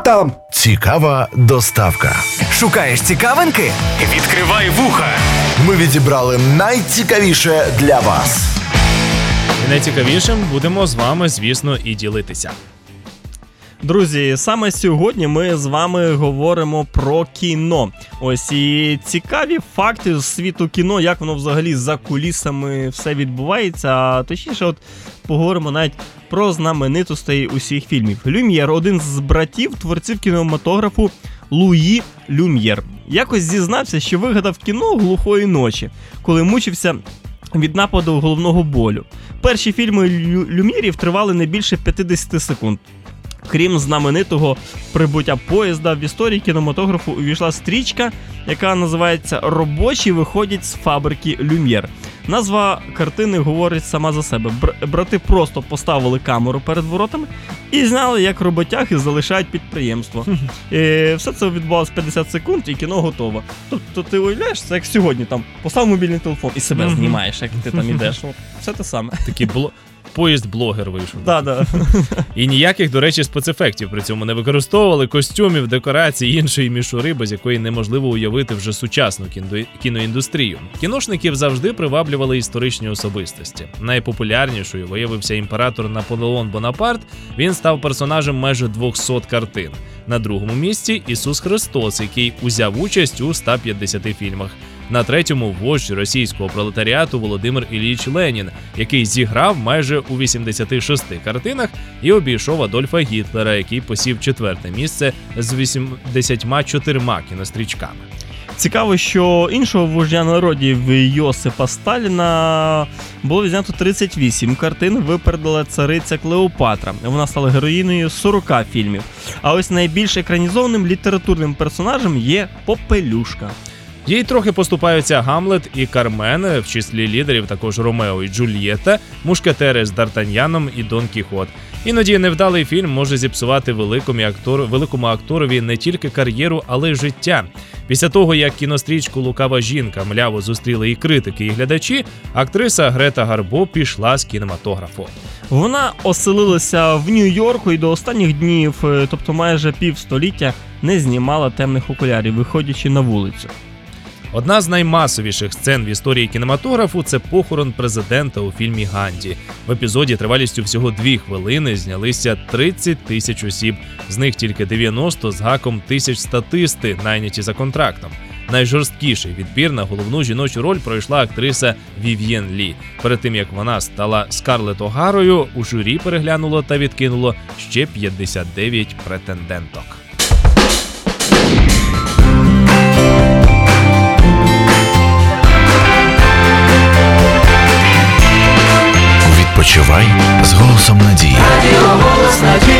там? Цікава доставка. Шукаєш цікавинки? Відкривай вуха. Ми відібрали найцікавіше для вас. І найцікавішим будемо з вами, звісно, і ділитися. Друзі, саме сьогодні ми з вами говоримо про кіно. Ось і цікаві факти з світу кіно, як воно взагалі за кулісами все відбувається. А точніше, от поговоримо навіть про знаменитостей усіх фільмів. Люм'єр – один з братів творців кінематографу Луї Люм'єр. Якось зізнався, що вигадав кіно глухої ночі, коли мучився від нападу головного болю. Перші фільми Люм'єрів тривали не більше 50 секунд. Крім знаменитого прибуття поїзда, в історії кінематографу увійшла стрічка, яка називається «Робочі виходять з фабрики Люм'єр». Назва картини говорить сама за себе. Брати просто поставили камеру перед воротами і зняли, як роботяги залишають підприємство. Все це відбувалося 50 секунд, і кіно готово. Тобто ти уявляєш, це як сьогодні, там, постав мобільний телефон і себе знімаєш, як ти там ідеш. Все те саме. Такий поїзд-блогер вийшов. Да. І ніяких, до речі, спецефектів при цьому не використовували, костюмів, декорацій, іншої мішури, без якої неможливо уявити вже сучасну кіноіндустрію. Кіношників завжди приваблювали історичні особистості. Найпопулярнішою виявився імператор Наполеон Бонапарт, він став персонажем майже 200 картин. На другому місці Ісус Христос, який узяв участь у 150 фільмах. На третьому вождь російського пролетаріату Володимир Ілліч Ленін, який зіграв майже у 86 картинах і обійшов Адольфа Гітлера, який посів 4-те місце з 84 кінострічками. Цікаво, що іншого вождя народів Йосипа Сталіна було відзнято 38 картин, випередила цариця Клеопатра. Вона стала героїнею 40 фільмів. А ось найбільш екранізованим літературним персонажем є Попелюшка. Їй трохи поступаються Гамлет і Кармен, в числі лідерів також Ромео і Джульєтта, Мушкетери з Д'Артаньяном і Дон Кіхот. Іноді невдалий фільм може зіпсувати великому акторові не тільки кар'єру, але й життя. Після того, як кінострічку «Лукава жінка» мляво зустріли і критики, і глядачі, актриса Грета Гарбо пішла з кінематографу. Вона оселилася в Нью-Йорку і до останніх днів, тобто майже півстоліття, не знімала темних окулярів, виходячи на вулицю. Одна з наймасовіших сцен в історії кінематографу – це похорон президента у фільмі «Ганді». В епізоді тривалістю всього 2 хвилини знялися 30 тисяч осіб, з них тільки 90 з гаком тисяч статисти, найняті за контрактом. Найжорсткіший відбір на головну жіночу роль пройшла актриса Вів'єн Лі. Перед тим, як вона стала Скарлетт О'Гарою, у журі переглянуло та відкинуло ще 59 претенденток. Відпочивай з голосом надії. Радіо «Голос надії».